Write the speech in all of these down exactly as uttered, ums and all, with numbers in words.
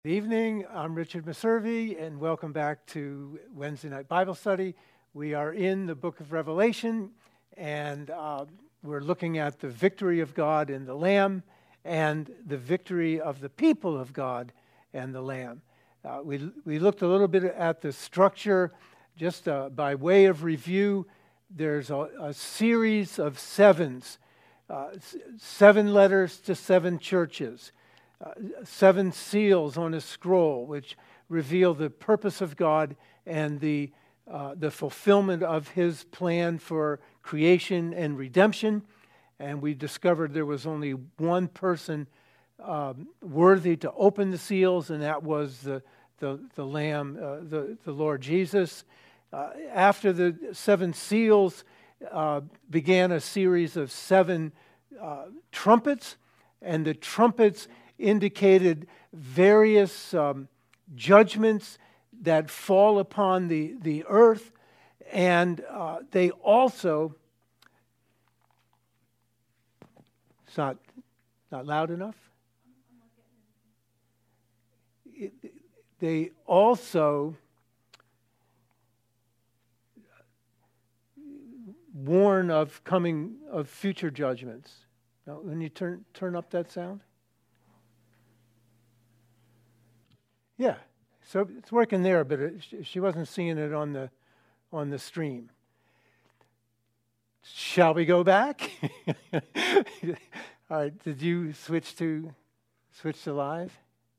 Good evening, I'm Richard Meservey, and welcome back to Wednesday Night Bible Study. We are in the book of Revelation, and uh, we're looking at the victory of God in the Lamb and the victory of the people of God and the Lamb. Uh, we, we looked a little bit at the structure, just uh, by way of review. There's a, a series of sevens, uh, seven letters to seven churches. Uh, seven seals on a scroll, which reveal the purpose of God and the uh, the fulfillment of His plan for creation and redemption. And we discovered there was only one person um, worthy to open the seals, and that was the the, the Lamb, uh, the the Lord Jesus. Uh, after the seven seals, uh, began a series of seven uh, trumpets, and the trumpets indicated various um, judgments that fall upon the, the earth, and uh, they also, it's not, not loud enough? It, they also warn of coming, of future judgments. Now, when you turn turn up that sound? Yeah, so it's working there, but it, she wasn't seeing it on the on the stream. Shall we go back? All right. Did you switch to switch to live?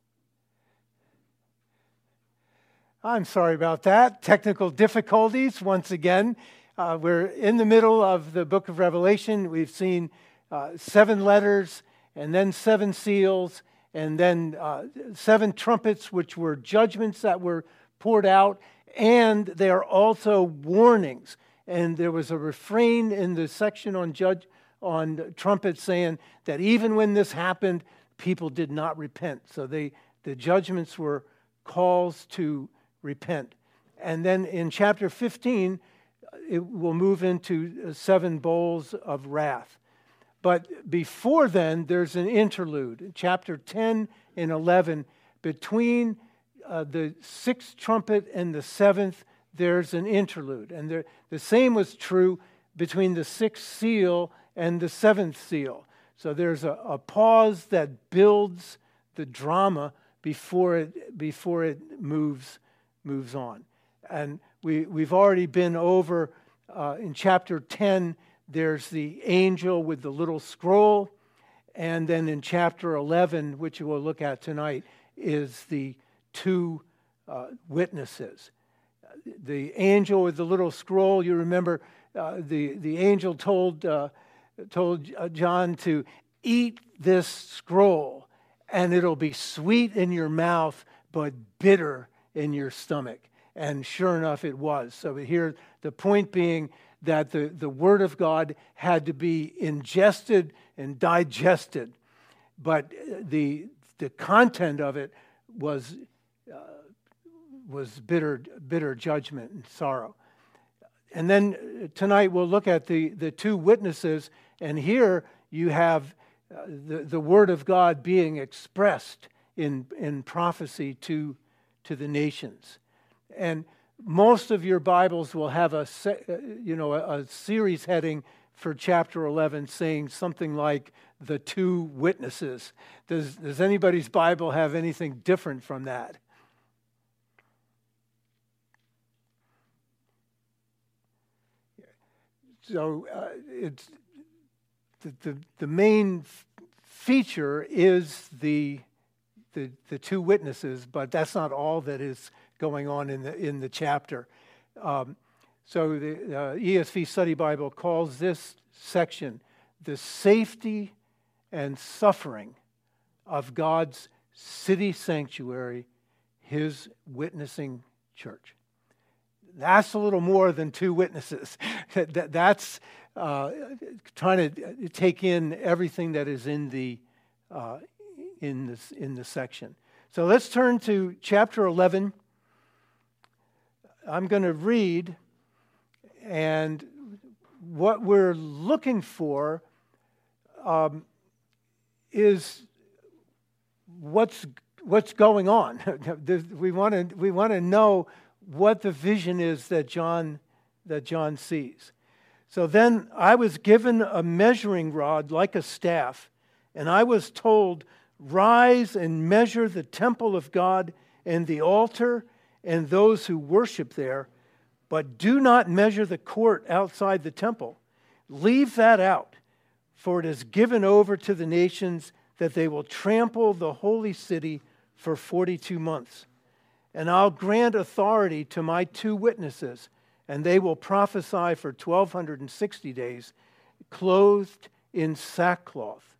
I'm sorry about that. Technical difficulties once again. Uh, we're in the middle of the book of Revelation. We've seen uh, seven letters and then seven seals. And then uh, seven trumpets, which were judgments that were poured out, and they are also warnings. And there was a refrain in the section on judge on trumpets saying that even when this happened, people did not repent. So they the judgments were calls to repent. And then in chapter fifteen, it will move into seven bowls of wrath. But before then, there's an interlude. Chapter ten and eleven, between uh, the sixth trumpet and the seventh, there's an interlude. And there, the same was true between the sixth seal and the seventh seal. So there's a, a pause that builds the drama before it before it moves moves on. And we we've already been over uh, in chapter ten. There's the angel with the little scroll, and then in chapter eleven, which we'll look at tonight, is the two uh, witnesses. The angel with the little scroll, you remember uh, the, the angel told, uh, told John to eat this scroll, and it'll be sweet in your mouth, but bitter in your stomach. And sure enough, it was. So here, the point being that the, the Word of God had to be ingested and digested. But the the content of it was uh, was bitter bitter judgment and sorrow. And then tonight we'll look at the, the two witnesses, and here you have uh, the, the Word of God being expressed in, in prophecy to, to the nations. And most of your Bibles will have a, you know, a, a series heading for chapter eleven saying something like the two witnesses. Does, does anybody's Bible have anything different from that? So uh, it's the, the the main feature is the the the two witnesses, but that's not all that is going on in the in the chapter. Um, so the uh, E S V Study Bible calls this section the safety and suffering of God's city sanctuary, His witnessing church. That's a little more than two witnesses. That's uh, trying to take in everything that is in the uh, in this in the section. So let's turn to chapter eleven. I'm going to read, and what we're looking for um, is what's what's going on. we want to we want to know what the vision is that John that John sees. So then I was given a measuring rod like a staff, and I was told, "Rise and measure the temple of God and the altar and those who worship there, but do not measure the court outside the temple. Leave that out, for it is given over to the nations that they will trample the holy city for forty-two months. And I'll grant authority to my two witnesses, and they will prophesy for twelve sixty days, clothed in sackcloth.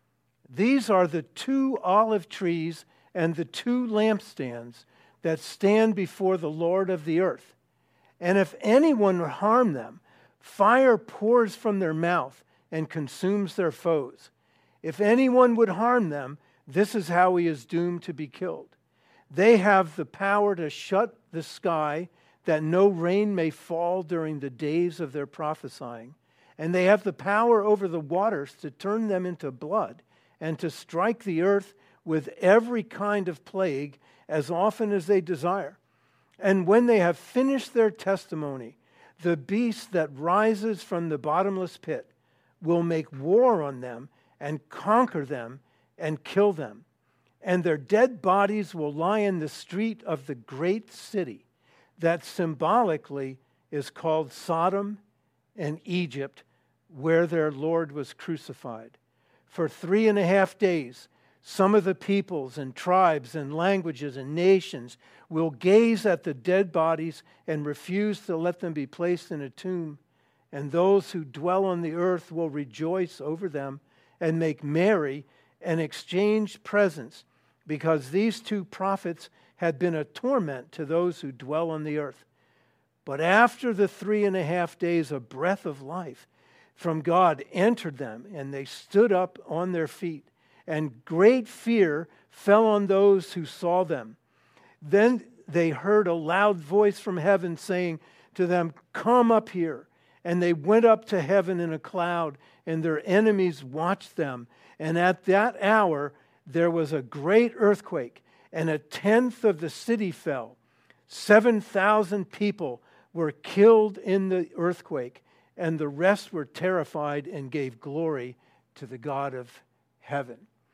These are the two olive trees and the two lampstands that stand before the Lord of the earth. And if anyone harm them, fire pours from their mouth and consumes their foes. If anyone would harm them, this is how he is doomed to be killed. They have the power to shut the sky that no rain may fall during the days of their prophesying. And they have the power over the waters to turn them into blood and to strike the earth with every kind of plague as often as they desire. And when they have finished their testimony, the beast that rises from the bottomless pit will make war on them and conquer them and kill them. And their dead bodies will lie in the street of the great city that symbolically is called Sodom and Egypt, where their Lord was crucified. For three and a half days, some of the peoples and tribes and languages and nations will gaze at the dead bodies and refuse to let them be placed in a tomb. And those who dwell on the earth will rejoice over them and make merry and exchange presents, because these two prophets had been a torment to those who dwell on the earth. But after the three and a half days, a breath of life from God entered them, and they stood up on their feet, and great fear fell on those who saw them. Then they heard a loud voice from heaven saying to them, "Come up here." And they went up to heaven in a cloud, and their enemies watched them. And at that hour there was a great earthquake, and a tenth of the city fell. Seven thousand people were killed in the earthquake, and the rest were terrified and gave glory to the God of heaven.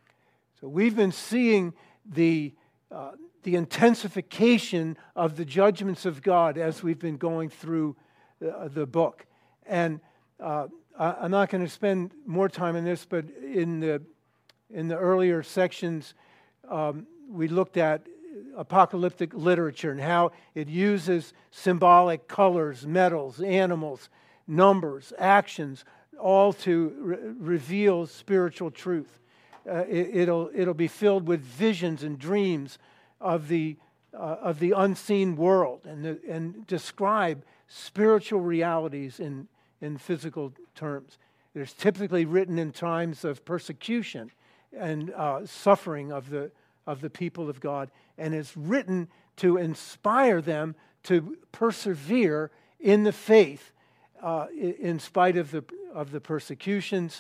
So we've been seeing the uh, the intensification of the judgments of God as we've been going through the, the book. And uh, I'm not going to spend more time on this, but in the in the earlier sections, um, we looked at apocalyptic literature and how it uses symbolic colors, metals, animals, numbers, actions, all to re- reveal spiritual truth. Uh, it, it'll it'll be filled with visions and dreams of the uh, of the unseen world, and the, and describe spiritual realities in in physical terms. It's typically written in times of persecution and uh, suffering of the of the people of God, and it's written to inspire them to persevere in the faith uh, in spite of the of the persecutions.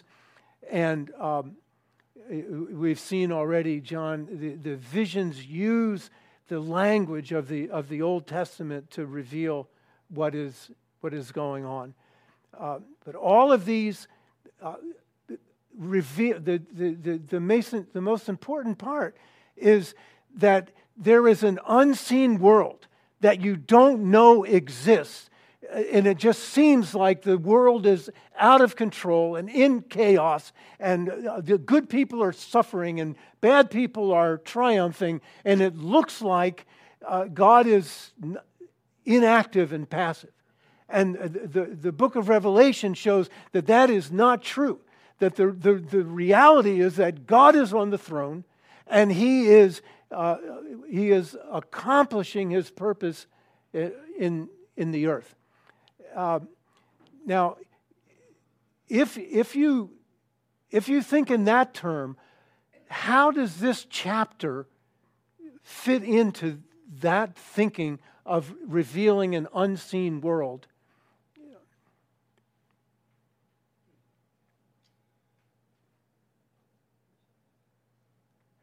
And um, we've seen already, John, the, the visions use the language of the of the Old Testament to reveal what is what is going on. Uh, but all of these uh, reveal the the the the, mason, the most important part is that there is an unseen world that you don't know exists, and it just seems like the world is out of control and in chaos, and the good people are suffering and bad people are triumphing, and it looks like uh, God is inactive and passive. And the, the book of Revelation shows that that is not true, that the, the, the reality is that God is on the throne, and He is uh, He is accomplishing His purpose in in the earth. Uh, now, if if you if you think in that term, how does this chapter fit into that thinking of revealing an unseen world?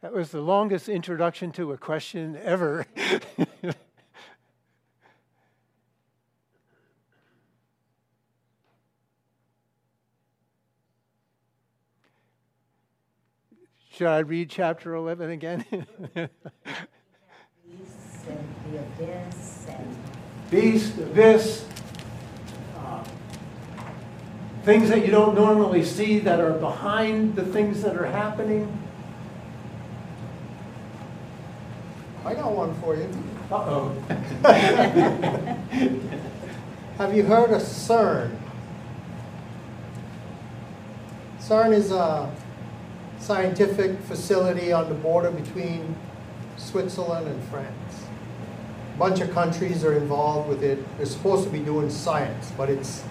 That was the longest introduction to a question ever. Should I read chapter eleven again? Beasts and the abyss and Beast, abyss, uh, things that you don't normally see that are behind the things that are happening. I got one for you. Uh-oh. Have you heard of CERN? CERN is a scientific facility on the border between Switzerland and France. A bunch of countries are involved with it. They're supposed to be doing science, but it's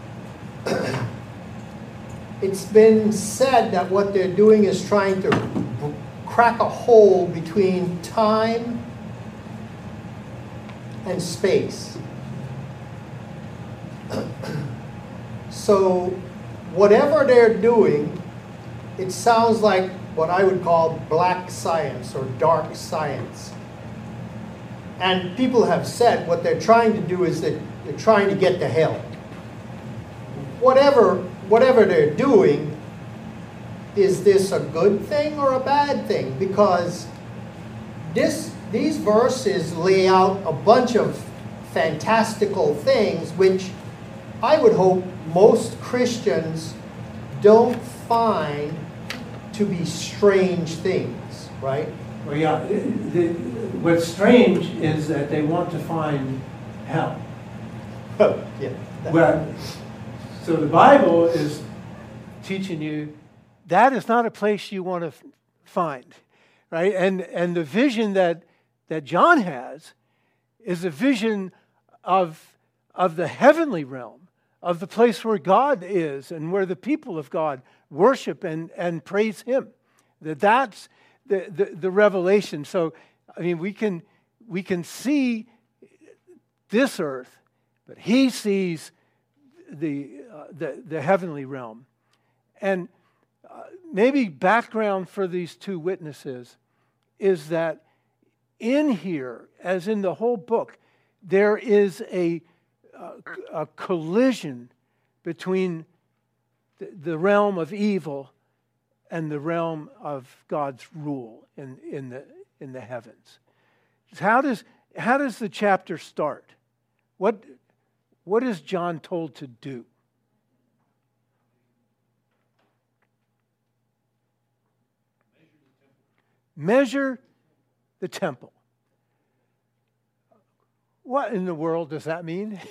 it's been said that what they're doing is trying to crack a hole between time and space. So whatever they're doing, it sounds like what I would call black science or dark science. And people have said what they're trying to do is that they're trying to get to hell. Whatever, whatever they're doing, is this a good thing or a bad thing? Because this, these verses lay out a bunch of fantastical things which I would hope most Christians don't find to be strange things, right? Well, yeah. The, the, what's strange is that they want to find hell. Oh, yeah. Well, so the Bible is teaching you that is not a place you want to f- find, right? And and the vision that that John has is a vision of of the heavenly realm, of the place where God is and where the people of God worship and, and praise Him. That that's the, the, the revelation. So, I mean, we can we can see this earth, but He sees the uh, the, the heavenly realm. And uh, maybe background for these two witnesses is that in here, as in the whole book, there is a a collision between the, the realm of evil and the realm of God's rule in, in the in the heavens. How does how does the chapter start? What what is John told to do? Measure the temple. What in the world does that mean?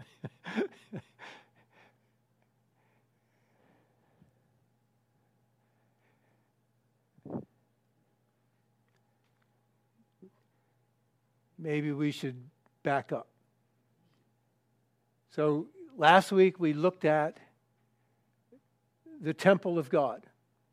Maybe we should back up. So last week we looked at the temple of God,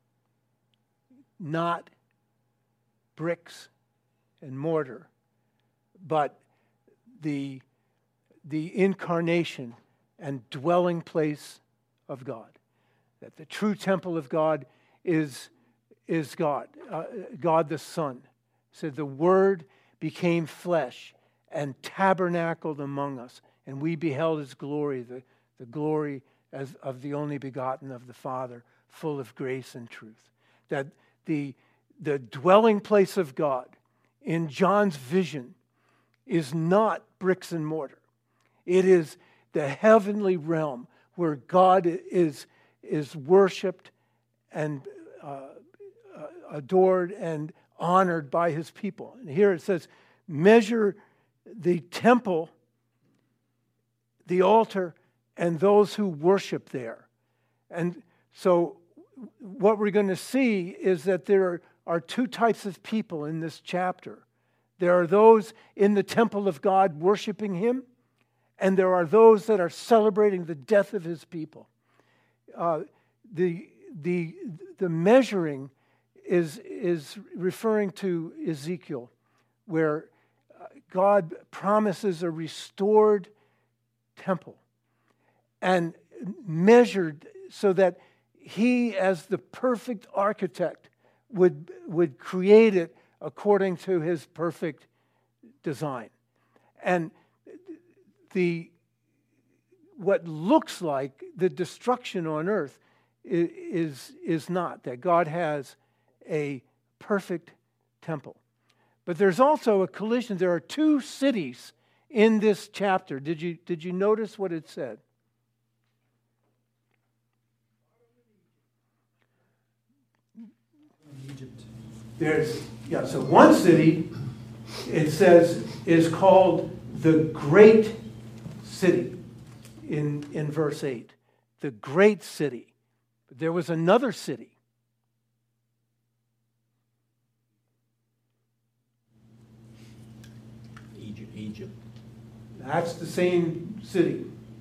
not bricks and mortar, but the, the incarnation and dwelling place of God. That the true temple of God is, is God, uh, God the Son. So the Word became flesh and tabernacled among us, and we beheld His glory, the, the glory as of the only begotten of the Father, full of grace and truth. That the, the dwelling place of God in John's vision is not bricks and mortar. It is the heavenly realm where God is, is worshipped and uh, adored and honored by His people. And here it says, measure the temple, the altar, and those who worship there. And so what we're going to see is that there are two types of people in this chapter. There are those in the temple of God worshiping Him, and there are those that are celebrating the death of His people. Uh, the, the, the measuring is, is referring to Ezekiel, where God promises a restored temple and measured so that He, as the perfect architect, would, would create it according to his perfect design. And the what looks like the destruction on earth is, is not, that God has a perfect temple. But there's also a collision. There are two cities in this chapter. Did you, did you notice what it said? Egypt. There's, yeah, so one city, it says, is called the Great City in, in verse eight. The Great City. But there was another city. Egypt. Egypt. That's the same city.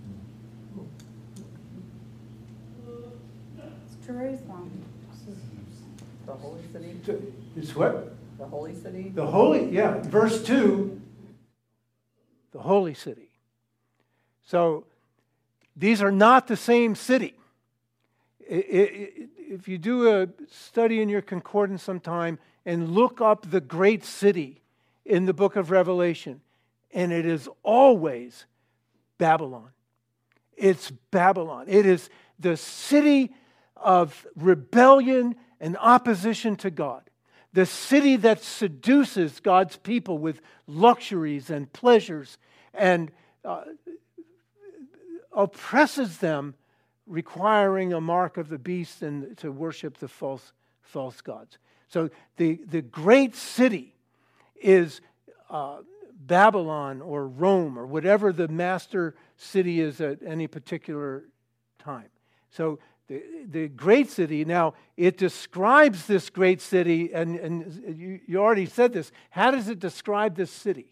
It's Jerusalem. The holy city? It's what? The holy city? The holy, yeah, verse two, the holy city. So these are not the same city. If you do a study in your concordance sometime and look up the great city in the book of Revelation, and it is always Babylon. It's Babylon. It is the city of rebellion and opposition to God. The city that seduces God's people with luxuries and pleasures and uh, oppresses them, requiring a mark of the beast and to worship the false false gods. So the, the great city is uh, Babylon or Rome or whatever the master city is at any particular time. So the, the great city, now it describes this great city, and, and you, you already said this. How does it describe this city?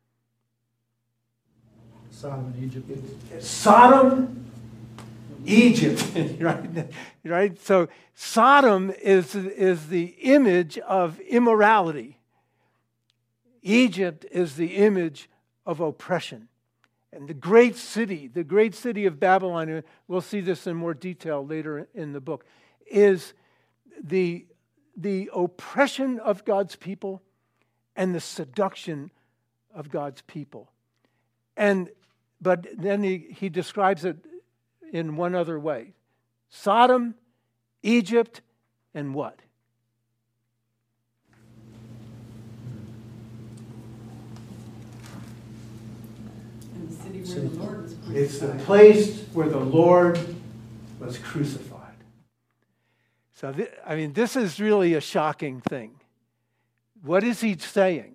Sodom and Egypt. Sodom, Egypt, right? Right. So Sodom is is the image of immorality. Egypt is the image of oppression. And the great city, the great city of Babylon, and we'll see this in more detail later in the book, is the, the oppression of God's people and the seduction of God's people. And but then he, he describes it in one other way. Sodom, Egypt, and what? And the city where the Lord was crucified. It's the place where the Lord was crucified. So, th- I mean, this is really a shocking thing. What is he saying?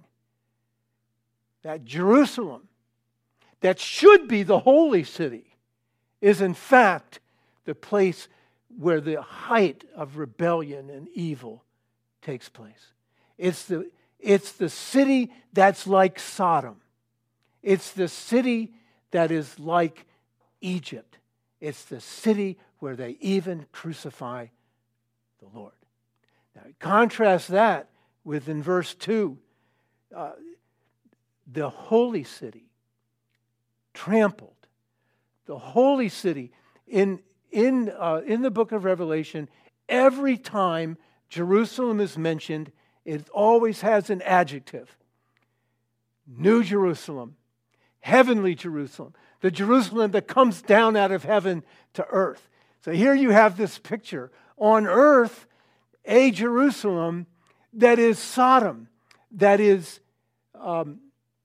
That Jerusalem, that should be the holy city, is in fact the place where the height of rebellion and evil takes place. It's the, it's the city that's like Sodom. It's the city that is like Egypt. It's the city where they even crucify the Lord. Now, contrast that with in verse two, uh, the holy city, trampled. The holy city. In, in, uh, in the book of Revelation, every time Jerusalem is mentioned, it always has an adjective. New Jerusalem, heavenly Jerusalem, the Jerusalem that comes down out of heaven to earth. So here you have this picture. On earth, a Jerusalem that is Sodom, that is um,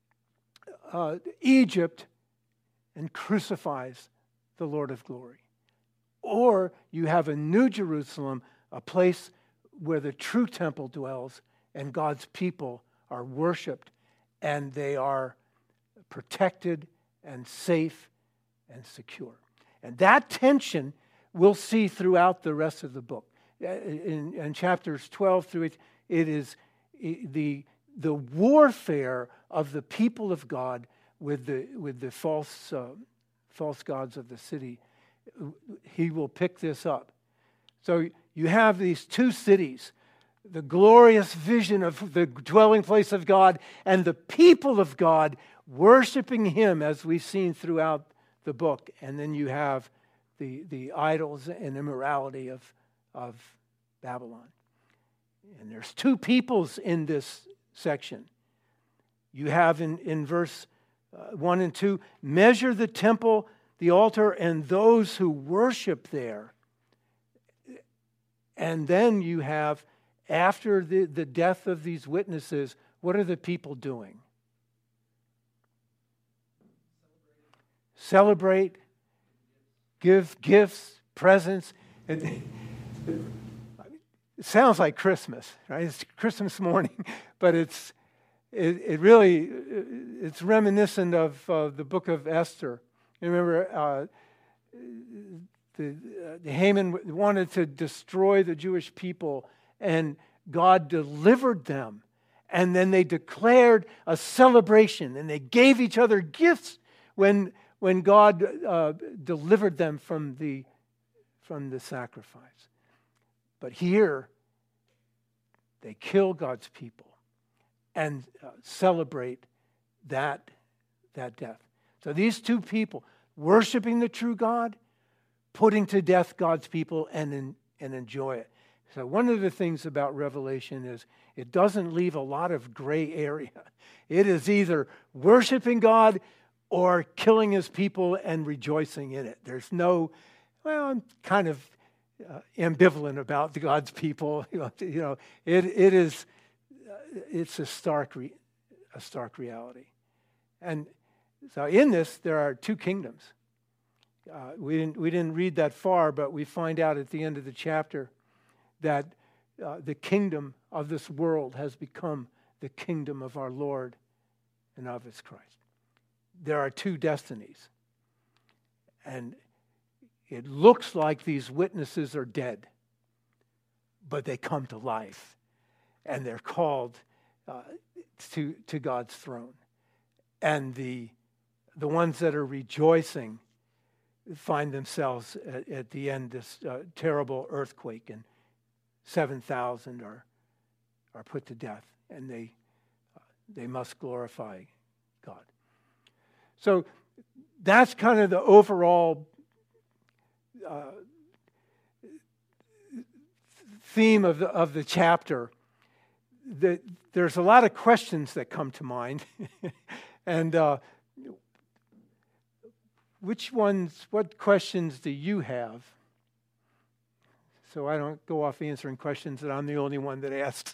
uh, Egypt, and crucifies the Lord of glory. Or you have a new Jerusalem, a place where the true temple dwells and God's people are worshiped and they are protected and safe and secure. And that tension we'll see throughout the rest of the book. In, in chapters twelve through it, it is the, the warfare of the people of God with the, with the false, uh, false gods of the city. He will pick this up. So you have these two cities, the glorious vision of the dwelling place of God and the people of God worshiping Him, as we've seen throughout the book. And then you have the, the idols and immorality of, of Babylon. And there's two peoples in this section. You have in, in verse uh, one and two, measure the temple, the altar, and those who worship there. And then you have, after the, the death of these witnesses, what are the people doing? Celebrate, give gifts, presents. It, it sounds like Christmas, right? It's Christmas morning, but it's it, it really it's reminiscent of uh, the book of Esther. You remember, uh, the, uh, the Haman wanted to destroy the Jewish people, and God delivered them, and then they declared a celebration, and they gave each other gifts when. When God uh, delivered them from the, from the sacrifice. But here, they kill God's people and uh, celebrate that, that death. So these two people, worshiping the true God, putting to death God's people and, in, and enjoy it. So one of the things about Revelation is it doesn't leave a lot of gray area. It is either worshiping God or killing his people and rejoicing in it. There's no, well, I'm kind of uh, ambivalent about God's people. You know, you know it it is, uh, it's a stark, re, a stark reality. And so in this, there are two kingdoms. Uh, we didn't we didn't read that far, but we find out at the end of the chapter that uh, the kingdom of this world has become the kingdom of our Lord and of his Christ. There are two destinies. And it looks like these witnesses are dead, but they come to life. And they're called uh, to, to God's throne. And the, the ones that are rejoicing find themselves at, at the end this uh, terrible earthquake, and seven thousand are, are put to death. And they, uh, they must glorify God. So that's kind of the overall uh, theme of the, of the chapter. The, there's a lot of questions that come to mind. and uh, which ones, what questions do you have? So I don't go off answering questions that I'm the only one that asks.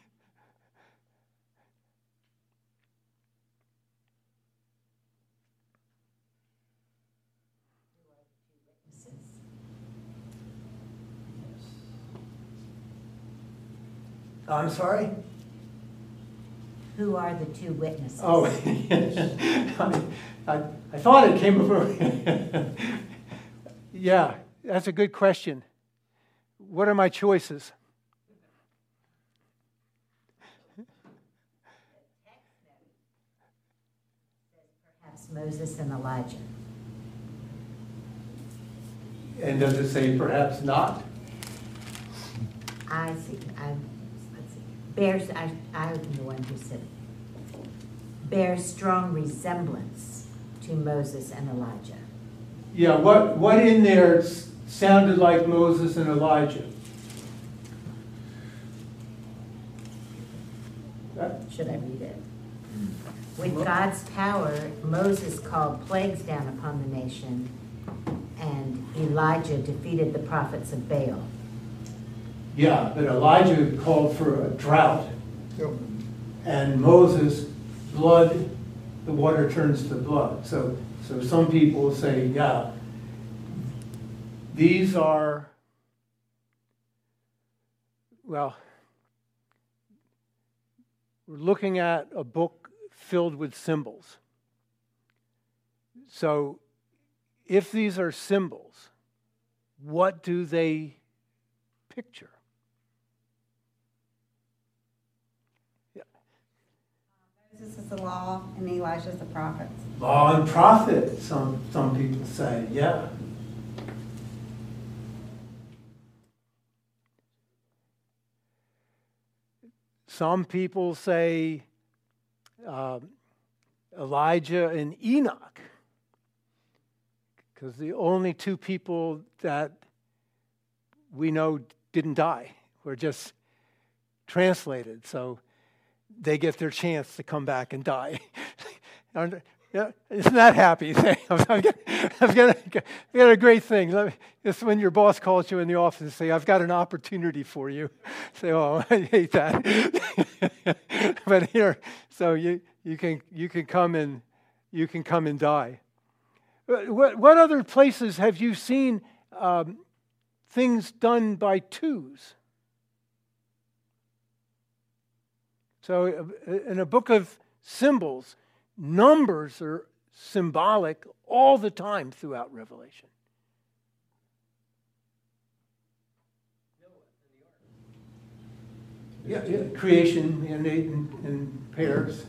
I'm sorry? Who are the two witnesses? Oh, I, I, I thought it came over. Yeah, that's a good question. What are my choices? Perhaps Moses and Elijah. And does it say perhaps not? I see. I, let's see. Bears, I, I'm the one who said it. Bears strong resemblance to Moses and Elijah. Yeah, what, what in there sounded like Moses and Elijah? Should I read it? With God's power, Moses called plagues down upon the nation, and Elijah defeated the prophets of Baal. Yeah, but Elijah called for a drought. Yep. And Moses, blood, the water turns to blood. So, so some people say, yeah, these are, well, we're looking at a book filled with symbols. So if these are symbols, what do they picture? Moses is the law and Elijah is the prophets. Law and prophet, some, some people say, yeah. Some people say uh, Elijah and Enoch, because the only two people that we know didn't die, were just translated, so they get their chance to come back and die. Yeah, isn't that happy thing? I've got, I've got, a, I've got a great thing. Let me, it's when your boss calls you in the office and say, I've got an opportunity for you. Say, oh, I hate that. But here, so you, you can you can come and you can come and die. What what other places have you seen um, things done by twos? So in a book of symbols, numbers are symbolic all the time throughout Revelation. Yeah, yeah. Creation and eight in, in pairs.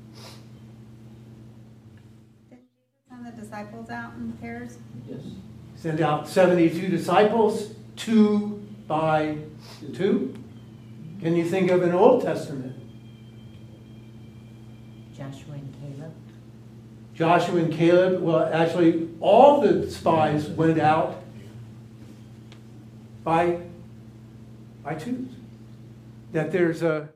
Did Jesus send the disciples out in pairs? Yes. Send out seventy-two disciples, two by two. Can you think of an Old Testament? Joshua and Caleb. Joshua and Caleb, well, actually, all the spies went out by, by twos. That there's a,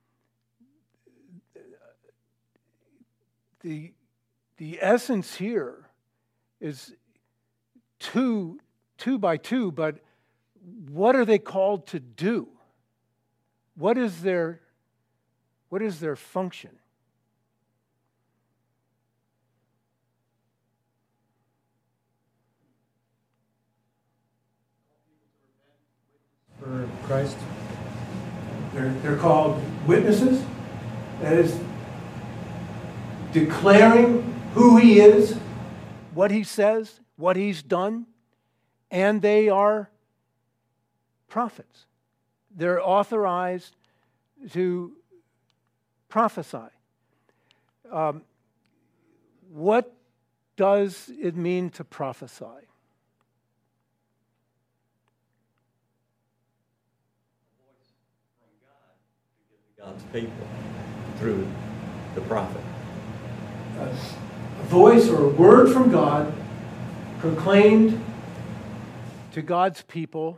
the, the essence here is two, two by two, but what are they called to do? What is their, what is their function? For Christ. They're, they're called witnesses. That is, declaring who he is, what he says, what he's done, and they are prophets. They're authorized to prophesy. Um, what does it mean to prophesy? God's people through the prophet. A voice or a word from God proclaimed to God's people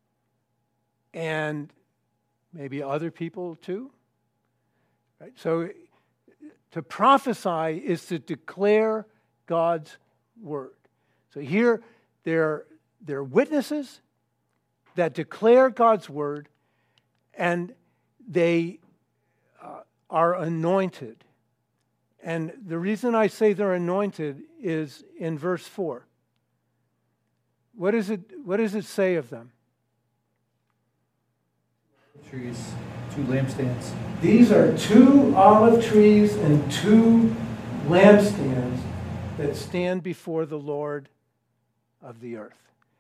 and maybe other people too. Right? So to prophesy is to declare God's word. So here there, there are witnesses that declare God's word, and they uh, are anointed. And the reason I say they're anointed is in verse four. What is it, what does it say of them? Trees, two lampstands. These are two olive trees and two lampstands that stand before the Lord of the earth.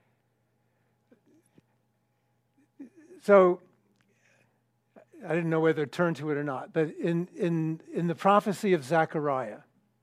So, I didn't know whether to turn to it or not, but in, in, in the prophecy of Zechariah,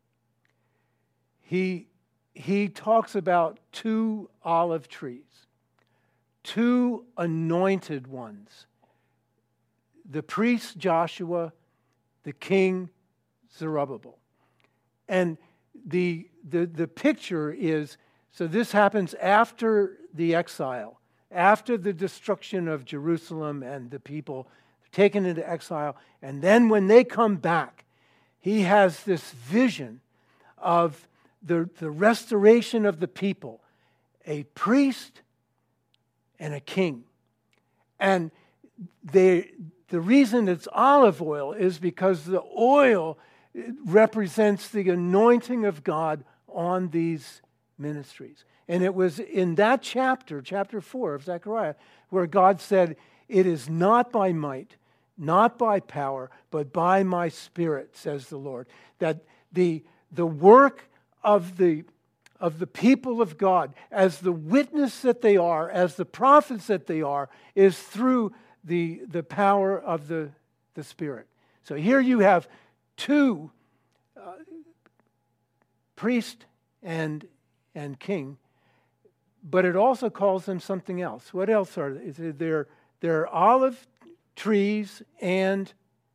he, he talks about two olive trees, two anointed ones, the priest Joshua, the king Zerubbabel. And the, the, the picture is, so this happens after the exile, after the destruction of Jerusalem and the people taken into exile. And then when they come back, he has this vision of the, the restoration of the people, a priest and a king. And they, the reason it's olive oil is because the oil represents the anointing of God on these ministries. And it was in that chapter, chapter four of Zechariah, where God said, "It is not by might, not by power, but by my Spirit," says the Lord. That the, the work of the, of the people of God, as the witness that they are, as the prophets that they are, is through the, the power of the, the Spirit. So here you have two, uh, priest and, and king, but it also calls them something else. What else are they? They're, they're olive trees and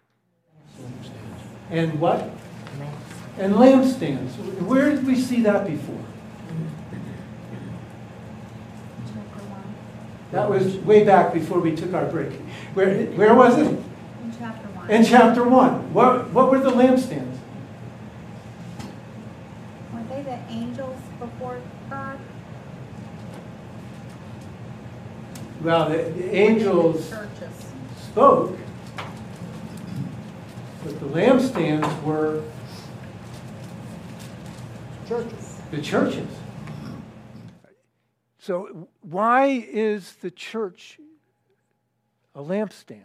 and what? And lampstands. Where did we see that before? That was way back before we took our break. Where where was it? chapter one. In chapter one. What, what were the lampstands? Weren't they the angels before God? Well, the, the angels Churches. spoke, but the lampstands were Churches. the churches. So why is the church a lampstand?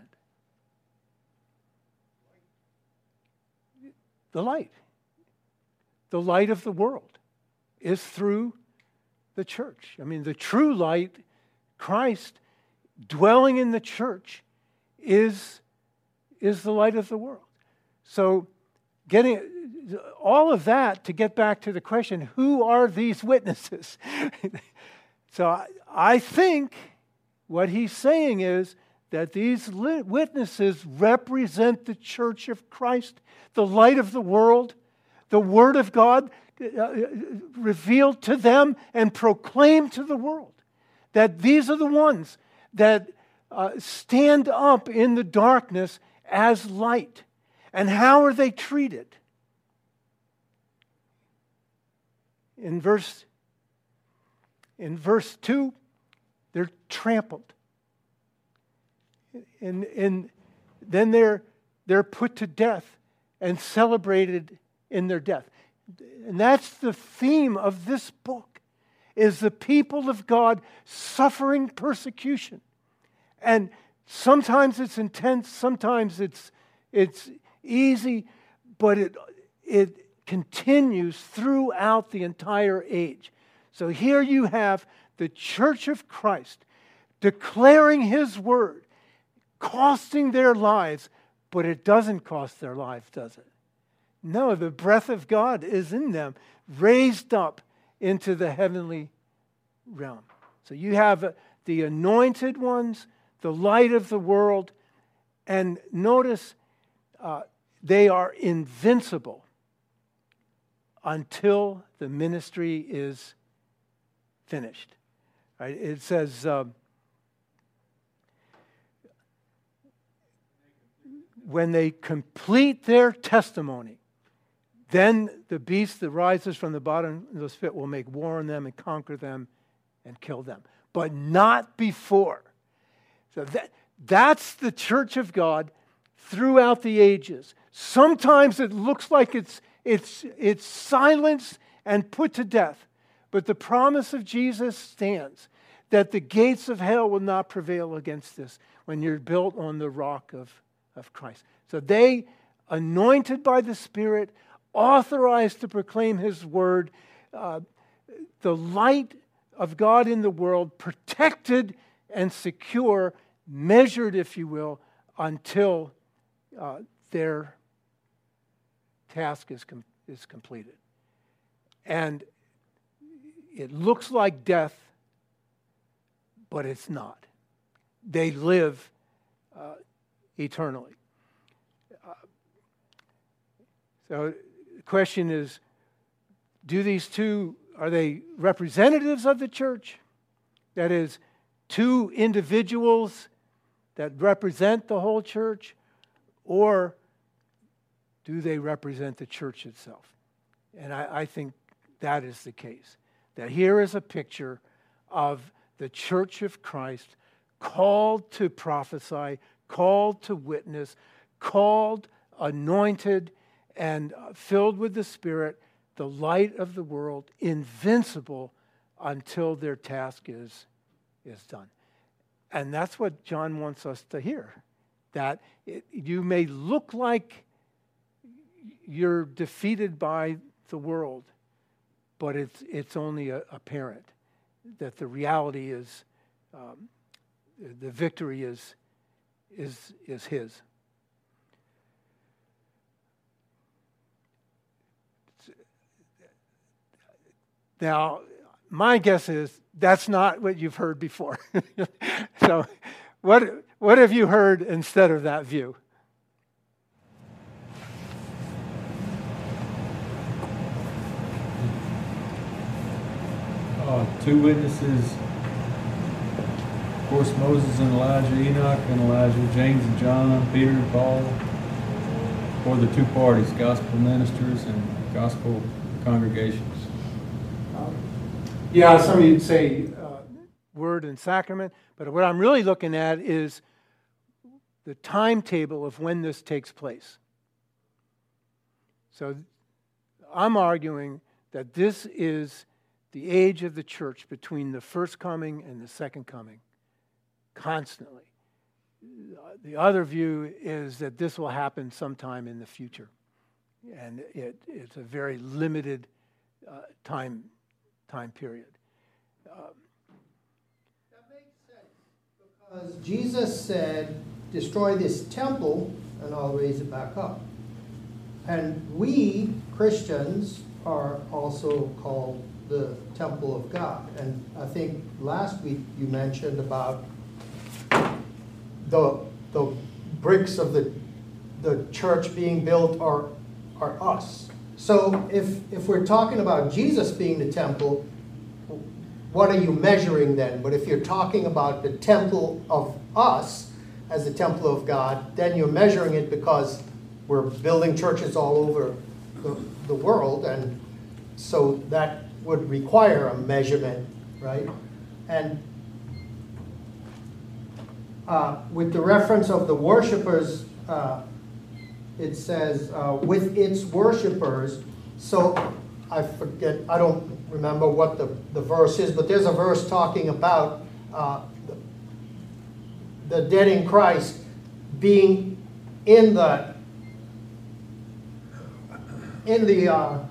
The light. The light of the world is through the church. I mean, the true light, Christ, dwelling in the church, is, is the light of the world. So getting all of that to get back to the question, who are these witnesses? So I, I think what he's saying is that these witnesses represent the church of Christ, the light of the world, the Word of God uh, revealed to them and proclaimed to the world. That these are the ones that uh, stand up in the darkness as light. And how are they treated? In verse, in verse two, they're trampled. And, and then they're, they're put to death and celebrated in their death. And that's the theme of this book, is the people of God suffering persecution. And sometimes it's intense, sometimes it's, it's easy, but it, it continues throughout the entire age. So here you have the church of Christ declaring His word, costing their lives, but it doesn't cost their lives, does it? No, the breath of God is in them, raised up into the heavenly realm. So you have the anointed ones, the light of the world, and notice uh, they are invincible until the ministry is finished. Right? It says, um, when they complete their testimony, then the beast that rises from the bottom of the pit will make war on them and conquer them and kill them. But not before. So that, that's the church of God throughout the ages. Sometimes it looks like it's, it's, it's silenced and put to death. But the promise of Jesus stands, that the gates of hell will not prevail against this when you're built on the rock of, of Christ. So they, anointed by the Spirit, authorized to proclaim His word, uh, the light of God in the world, protected and secure, measured, if you will, until uh, their task is, com- is completed. And it looks like death, but it's not. They live uh, eternally. Uh, so the question is, do these two, are they representatives of the church? That is, two individuals that represent the whole church? Or do they represent the church itself? And I, I think that is the case. That here is a picture of the church of Christ called to prophesy, called to witness, called, anointed, and filled with the Spirit, the light of the world, invincible until their task is, is done. And that's what John wants us to hear, that it, you may look like you're defeated by the world, but it's it's only a, apparent that the reality is, um, the victory is is is His. Now, my guess is that's not what you've heard before. So, what what have you heard instead of that view? Uh, two witnesses Of course, Moses and Elijah, Enoch and Elijah, James and John, Peter and Paul, or the two parties, gospel ministers and gospel congregations. Yeah, some of you'd say uh, word and sacrament, but what I'm really looking at is the timetable of when this takes place. So I'm arguing that this is the age of the church between the first coming and the second coming, constantly. The other view is that this will happen sometime in the future, and it, it's a very limited uh, time time period. Um, that makes sense, because Jesus said, destroy this temple and I'll raise it back up. And we, Christians, are also called the temple of God. And I think last week you mentioned about the, the bricks of the, the church being built are, are us. So if, if we're talking about Jesus being the temple, what are you measuring then? But if you're talking about the temple of us as the temple of God, then you're measuring it because we're building churches all over the, the world, and so that would require a measurement, right? And uh, with the reference of the worshipers, uh, it says, uh, with its worshipers. So I forget, I don't remember what the, the verse is, but there's a verse talking about uh, the, the dead in Christ being in the in the uh,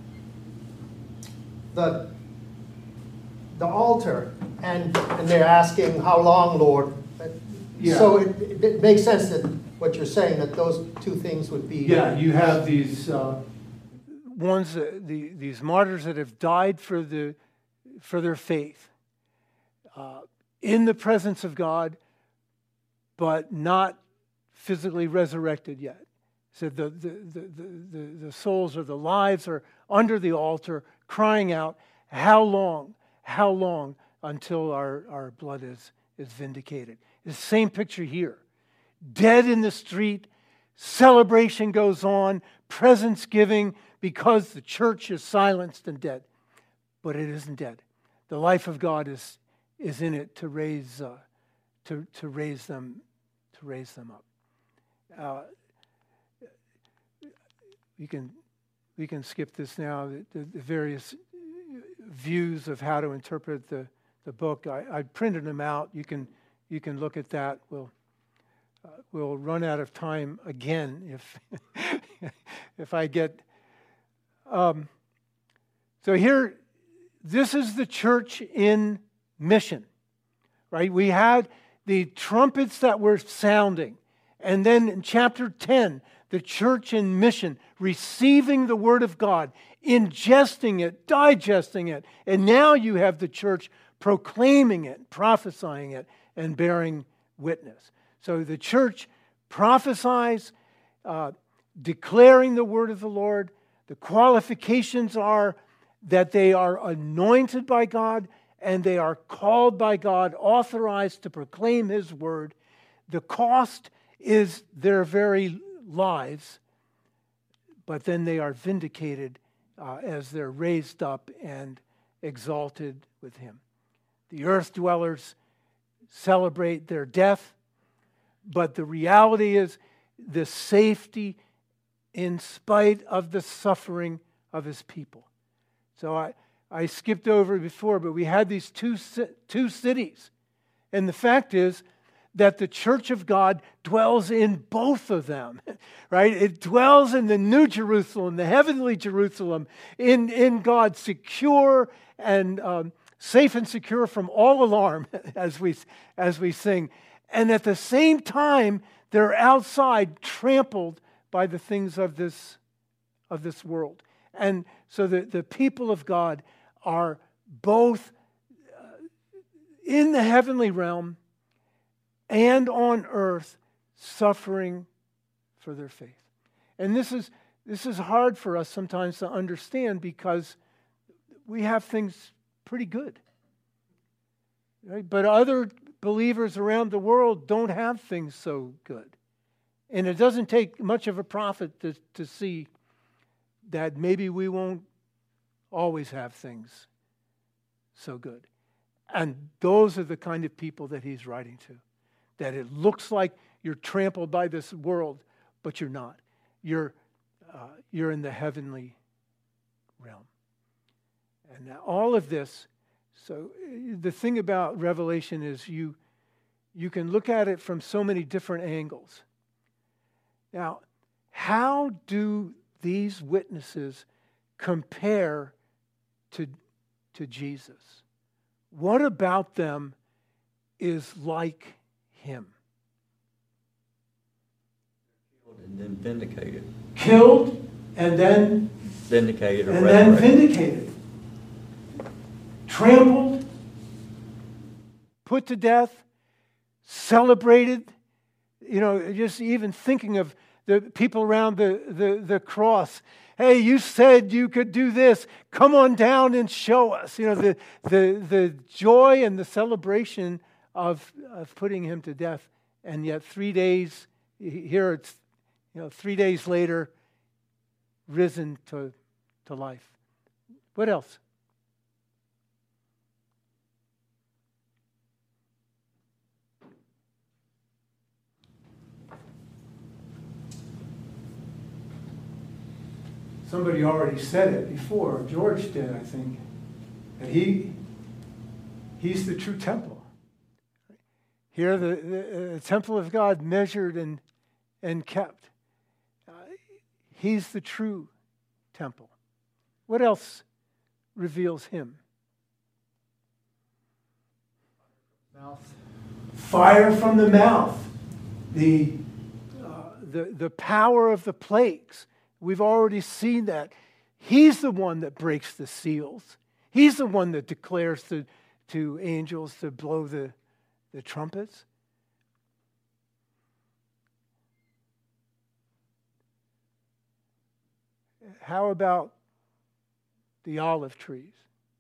the the altar, and and they're asking, how long, Lord? Yeah. So it, it makes sense that what you're saying, that those two things would be. Yeah, you have these uh, ones, uh, the, these martyrs that have died for the for their faith, uh, in the presence of God, but not physically resurrected yet. So the the, the, the, the souls or the lives are under the altar crying out, how long, how long until our, our blood is, is vindicated. It's the same picture here. Dead in the street, celebration goes on, presents giving, because the church is silenced and dead. But it isn't dead. The life of God is, is in it to raise, uh, to, to raise them, to raise them up. Uh, We can we can skip this now. The, the various views of how to interpret the, the book. I, I printed them out. You can you can look at that. We'll uh, we'll run out of time again if if I get. Um, so here, this is the church in mission, right? We had the trumpets that were sounding, and then in chapter ten, the church in mission, receiving the word of God, ingesting it, digesting it. And now you have the church proclaiming it, prophesying it, and bearing witness. So the church prophesies, uh, declaring the word of the Lord. The qualifications are that they are anointed by God and they are called by God, authorized to proclaim His word. The cost is their very lives, but then they are vindicated uh, as they're raised up and exalted with Him. The earth dwellers celebrate their death, but the reality is the safety in spite of the suffering of His people. So I, I skipped over it before, but we had these two, two cities, and the fact is that the church of God dwells in both of them, right? It dwells in the New Jerusalem, the heavenly Jerusalem, in, in God, secure and um, safe and secure from all alarm, as we, as we sing. And at the same time, they're outside, trampled by the things of this, of this world. And so the, the people of God are both uh, in the heavenly realm and on earth, suffering for their faith. And this is this is hard for us sometimes to understand because we have things pretty good. Right? But other believers around the world don't have things so good. And it doesn't take much of a prophet to, to see that maybe we won't always have things so good. And those are the kind of people that he's writing to. That it looks like you're trampled by this world, but you're not. You're, uh, you're in the heavenly realm. And all of this, so the thing about Revelation is you, you can look at it from so many different angles. Now, how do these witnesses compare to, to Jesus? What about them is like him? And then vindicated. Killed and then Vindicated or and then resurrected. vindicated. Trampled, put to death, celebrated. You know, just even thinking of the people around the, the, the cross. Hey, you said you could do this. Come on down and show us. You know, the the the joy and the celebration of of putting him to death. And yet three days, here it's, you know, three days later, risen to, to life. What else? Somebody already said it before. George did, I think. That he, he's the true temple. Here, the, the, the temple of God measured and, and kept. Uh, he's the true temple. What else reveals him? Mouth. Fire from the mouth. The, uh, the, the power of the plagues. We've already seen that. He's the one that breaks the seals. He's the one that declares to, to angels to blow the, the trumpets. How about the olive trees?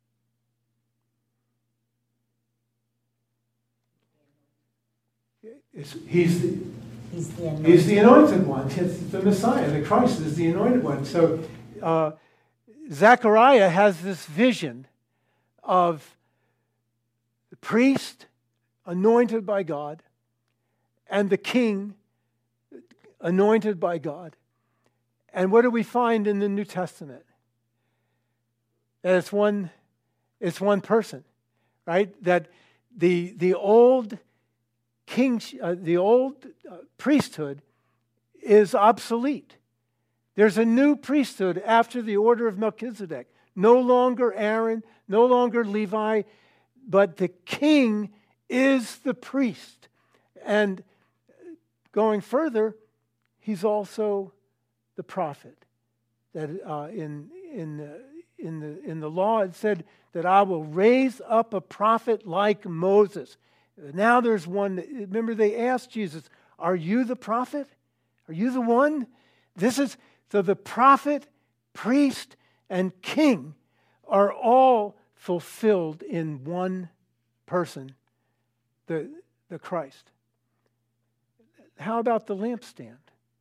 It's, he's the He's the anointed. He's the anointed one. He's the Messiah. The Christ is the anointed one. So uh, Zechariah has this vision of the priest anointed by God and the king anointed by God. And what do we find in the New Testament? That it's one, it's one person, right? That the the old king, uh, the old uh, priesthood is obsolete. There's a new priesthood after the order of Melchizedek. No longer Aaron, no longer Levi, but the king is the priest. And going further, he's also the prophet. That uh, in in uh, in the in the law it said that I will raise up a prophet like Moses. Now there's one. Remember, they asked Jesus, "Are you the prophet? Are you the one?" This is so. The prophet, priest, and king are all fulfilled in one person, the the Christ. How about the lampstand?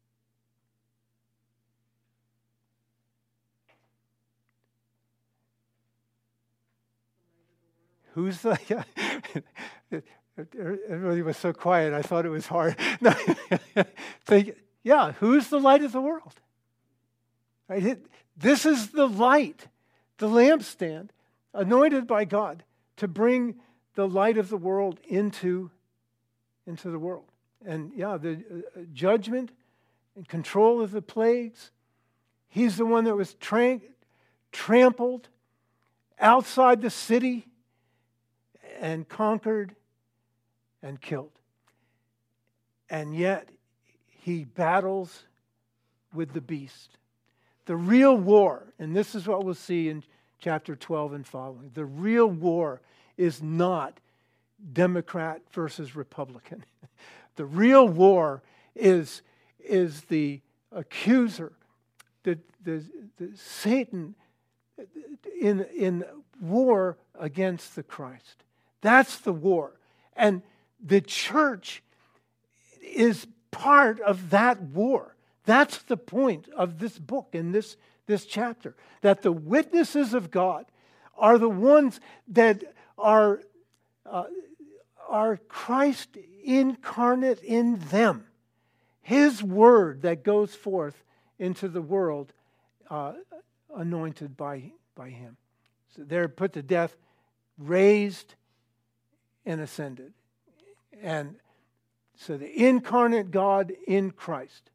Who's the... Everybody was so quiet, I thought it was hard. No. Think, yeah, who's the light of the world? Right? This is the light, the lampstand, anointed by God to bring the light of the world into, into the world. And yeah, the uh, judgment and control of the plagues. He's the one that was tra- trampled outside the city and conquered and killed. And yet, he battles with the beast. The real war, and this is what we'll see in chapter twelve and following, the real war is not Democrat versus Republican. The real war is, is the accuser, the, the, the Satan in, in war against the Christ. That's the war. And the church is part of that war. That's the point of this book and this, this chapter, that the witnesses of God are the ones that are, uh, are Christ incarnate in them. His word that goes forth into the world, uh, anointed by, by him. So they're put to death, raised, and ascended. And so the incarnate God in Christ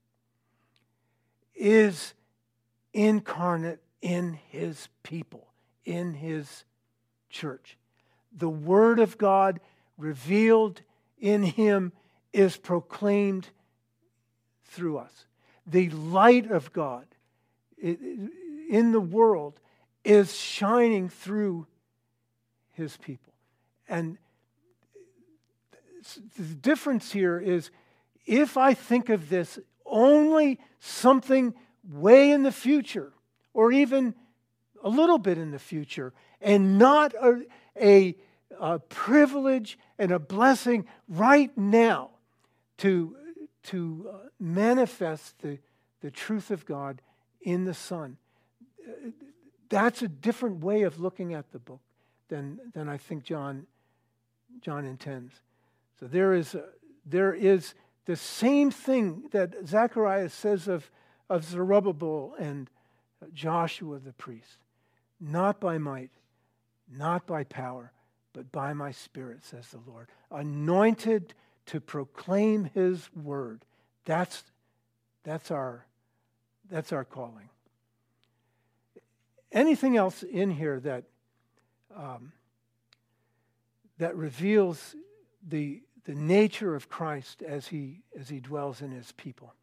is incarnate in his people, in his church. The word of God revealed in him is proclaimed through us. The light of God in the world is shining through his people. And the difference here is, if I think of this only something way in the future, or even a little bit in the future, and not a, a, a privilege and a blessing right now to, to uh, manifest the, the truth of God in the Son, that's a different way of looking at the book than, than I think John, John intends. So there is, a, there is the same thing that Zechariah says of, of Zerubbabel and Joshua the priest. Not by might, not by power, but by my Spirit, says the Lord. Anointed to proclaim his word. That's, that's, our, that's our calling. Anything else in here that, um, that reveals the, the nature of Christ as he, as he dwells in his people?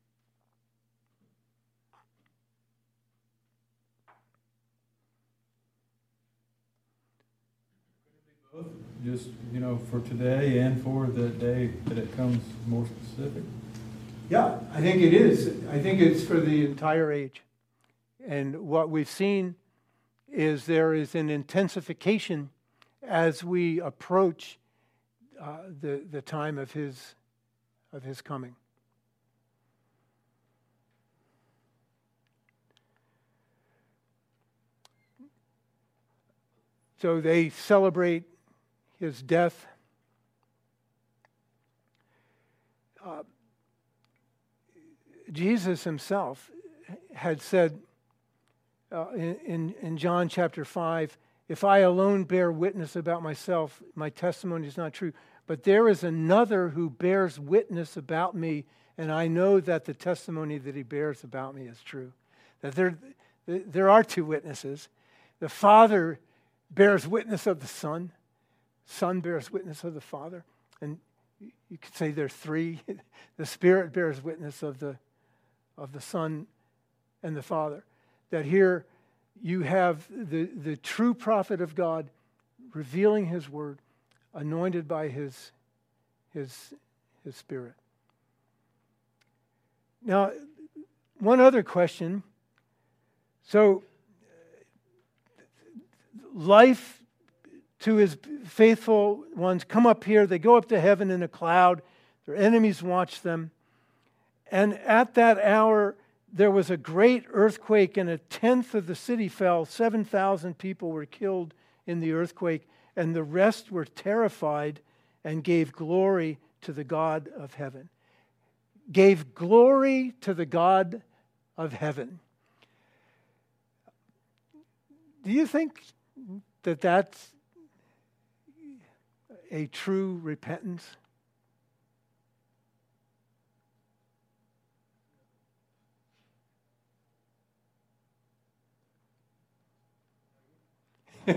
Just, you know, for today and for the day that it comes more specific? Yeah, I think it is. I think it's for the entire age. And what we've seen is there is an intensification as we approach uh, the, the time of his, of his coming. So they celebrate his death. Uh, Jesus himself had said uh, in, in, in John chapter five, if I alone bear witness about myself, my testimony is not true. But there is another who bears witness about me, and I know that the testimony that he bears about me is true. That there, there are two witnesses. The Father bears witness of the Son. Son bears witness of the Father. And you could say there are three. The Spirit bears witness of the, of the Son and the Father. That here you have the, the true prophet of God revealing his word, anointed by his, his, his Spirit. Now, one other question. So, life to his faithful ones come up here. They go up to heaven in a cloud. Their enemies watch them. And at that hour, there was a great earthquake, and a tenth of the city fell. seven thousand people were killed in the earthquake, and the rest were terrified and gave glory to the God of heaven. Gave glory to the God of heaven. Do you think that that's a true repentance? Might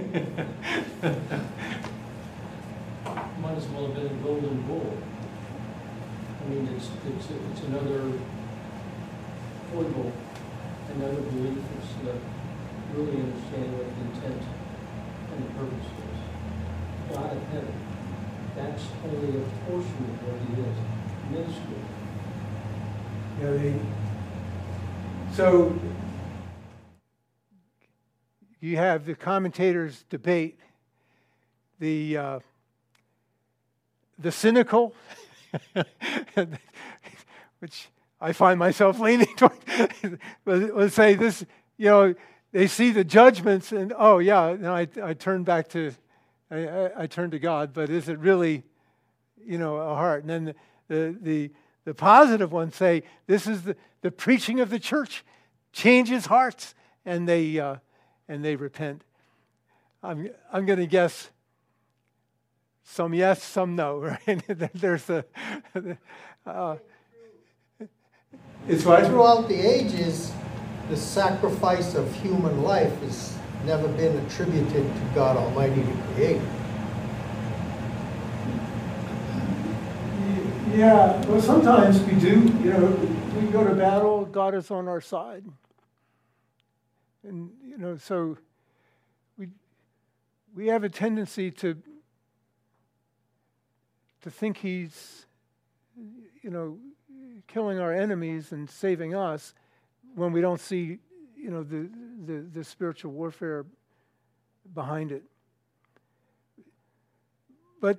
as well have been a golden bull. I mean, it's it's it's another foible, another belief. It's uh, really understand what the intent and the purpose is. God of heaven. That's only a portion of what he is. Minuscule. Yeah, they, so you have the commentators debate the uh, the cynical, which I find myself leaning toward, let's say this, you know, they see the judgments and, oh yeah, no, I, I turn back to, I, I, I turn to God, but is it really, you know, a heart? And then the, the, the, the positive ones say, this is the, the preaching of the church changes hearts, and they, uh, and they repent. I'm, I'm going to guess some yes, some no, right? There's a, uh, it's what? Throughout the ages, the sacrifice of human life has never been attributed to God Almighty to create. Yeah, well, sometimes we do. You know, we go to battle, God is on our side. And, you know, so we we have a tendency to to think he's, you know, killing our enemies and saving us when we don't see, you know, the, the, the spiritual warfare behind it. But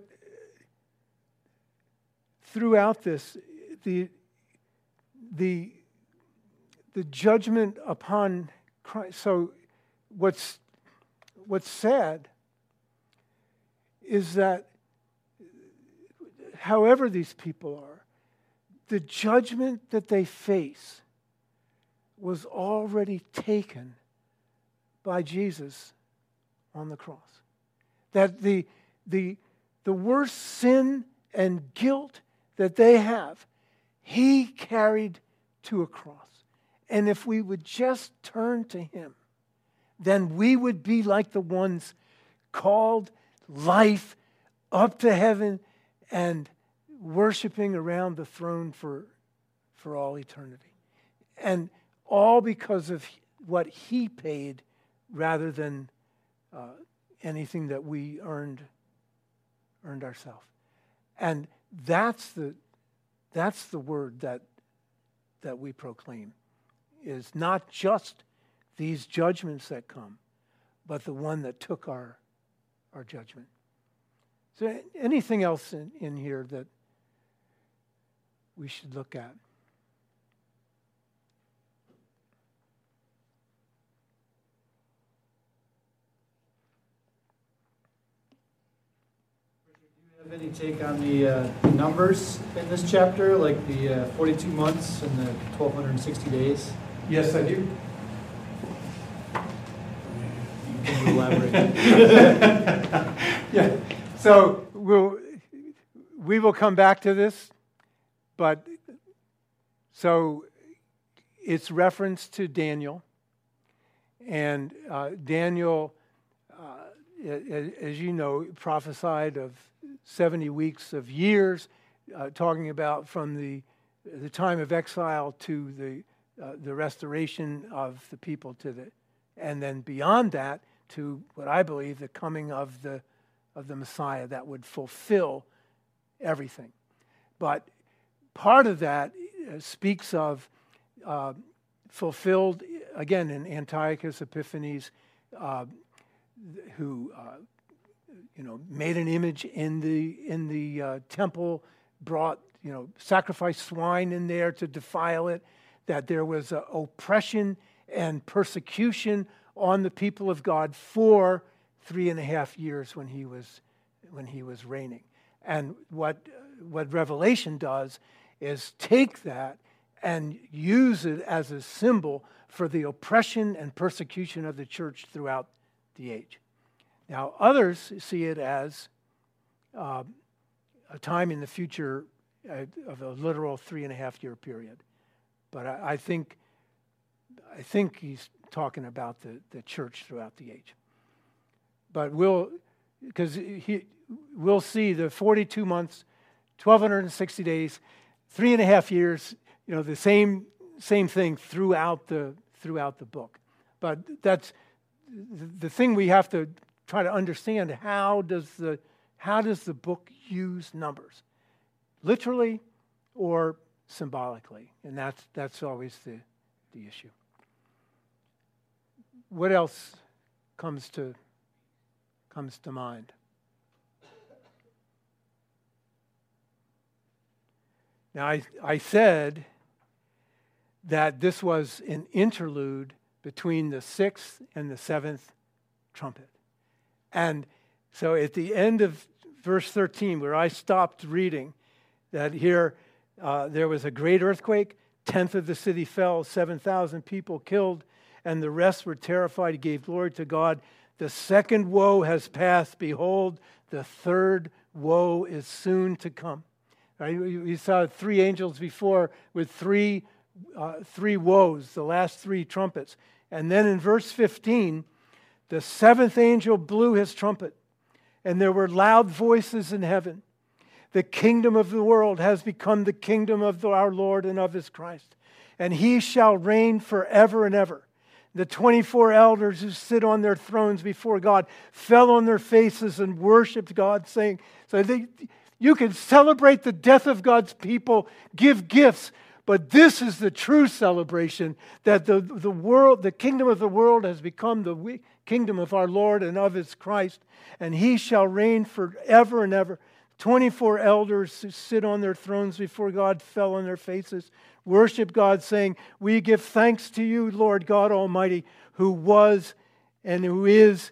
throughout this, the, the, the judgment upon Christ. So what's, what's sad is that however these people are, the judgment that they face was already taken by Jesus on the cross. That the, the, the worst sin and guilt that they have, he carried to a cross. And if we would just turn to him, then we would be like the ones called life up to heaven and worshiping around the throne for, for all eternity. And all because of what he paid rather than uh, anything that we earned earned ourselves. And that's the that's the word that that we proclaim, is not just these judgments that come, but the one that took our our judgment. So anything else in, in here that we should look at? Have any take on the uh, numbers in this chapter, like the uh, forty-two months and the twelve sixty days? Yes, I do. You can elaborate. Yeah. So we'll we will come back to this, but so it's reference to Daniel, and uh, Daniel, uh, as you know, prophesied of seventy weeks of years, uh, talking about from the the time of exile to the uh, the restoration of the people to the, and then beyond that to what I believe the coming of the of the Messiah that would fulfill everything. But part of that uh, speaks of uh, fulfilled again in Antiochus Epiphanes, uh, who. Uh, you know, made an image in the in the uh, temple, brought, you know, sacrificed swine in there to defile it, that there was uh, oppression and persecution on the people of God for three and a half years when he was when he was reigning. And what what Revelation does is take that and use it as a symbol for the oppression and persecution of the church throughout the age. Now, others see it as uh, a time in the future uh, of a literal three and a half year period. But I, I think I think he's talking about the, the church throughout the age. But we'll, because he, we'll see the forty-two months, twelve sixty days, three and a half years, you know, the same same thing throughout the throughout the book. But that's the thing we have to try to understand. How does the how does the book use numbers, literally or symbolically? And that's that's always the the issue. What else comes to comes to mind? Now, I, I said that this was an interlude between the sixth and the seventh trumpet. And so at the end of verse thirteen, where I stopped reading, that here uh, there was a great earthquake, tenth of the city fell, seven thousand people killed, and the rest were terrified, gave glory to God. The second woe has passed. Behold, the third woe is soon to come. Right? We saw three angels before with three, uh, three woes, the last three trumpets. And then in verse fifteen, the seventh angel blew his trumpet, and there were loud voices in heaven. The kingdom of the world has become the kingdom of our Lord and of his Christ, and he shall reign forever and ever. The twenty-four elders who sit on their thrones before God fell on their faces and worshiped God, saying, so they, you can celebrate the death of God's people, give gifts, but this is the true celebration, that the, the world, the kingdom of the world has become the kingdom of our Lord and of his Christ, and he shall reign forever and ever. twenty-four elders who sit on their thrones before God fell on their faces, worship God, saying, we give thanks to you, Lord God Almighty, who was and who is.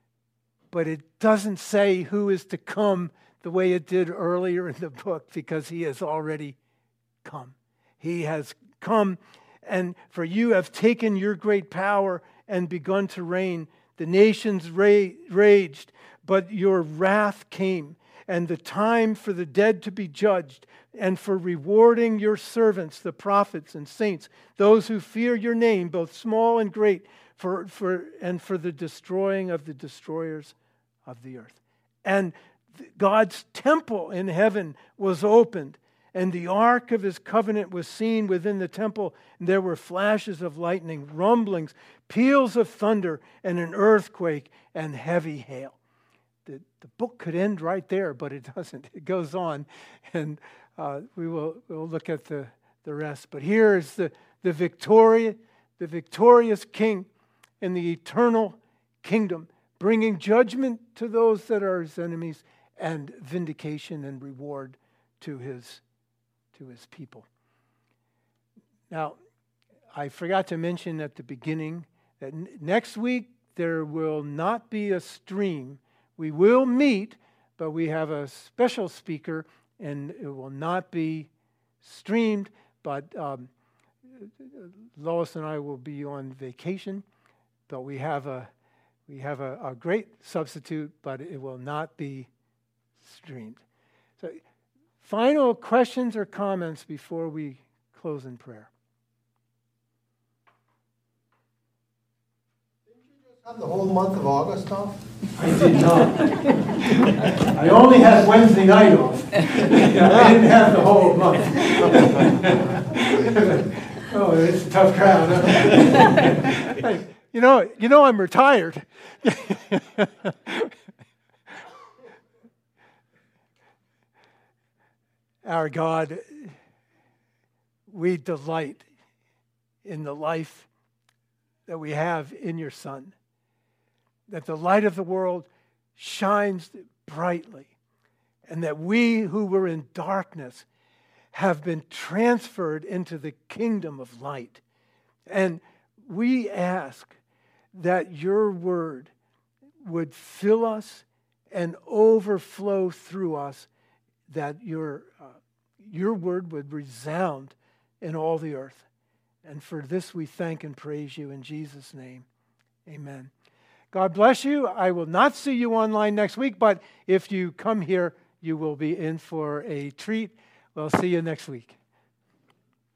But it doesn't say who is to come the way it did earlier in the book, because he has already come. He has come, and for you have taken your great power and begun to reign. The nations ra- raged, but your wrath came, and the time for the dead to be judged, and for rewarding your servants, the prophets and saints, those who fear your name, both small and great, for, for and for the destroying of the destroyers of the earth. And God's temple in heaven was opened, and the ark of his covenant was seen within the temple. And there were flashes of lightning, rumblings, peals of thunder, and an earthquake and heavy hail. The, the book could end right there, but it doesn't. It goes on, and uh, we will we'll look at the, the rest. But here is the, the victoria, the victorious King in the eternal kingdom, bringing judgment to those that are his enemies, and vindication and reward to his to his people. Now, I forgot to mention at the beginning that n- next week there will not be a stream. We will meet, but we have a special speaker, and it will not be streamed, but um, Lois and I will be on vacation, but we have a we have a, a great substitute, but it will not be streamed. So, final questions or comments before we close in prayer? Didn't you just have the whole month of August off? I did not. I only had Wednesday night off. I didn't have the whole month. Oh, it's a tough crowd. Huh? Hey, you know, you know, I'm retired. Our God, we delight in the life that we have in your Son, that the light of the world shines brightly, and that we who were in darkness have been transferred into the kingdom of light. And we ask that your word would fill us and overflow through us, that your uh, your word would resound in all the earth. And for this we thank and praise you in Jesus' name. Amen. God bless you. I will not see you online next week, but if you come here, you will be in for a treat. We'll see you next week.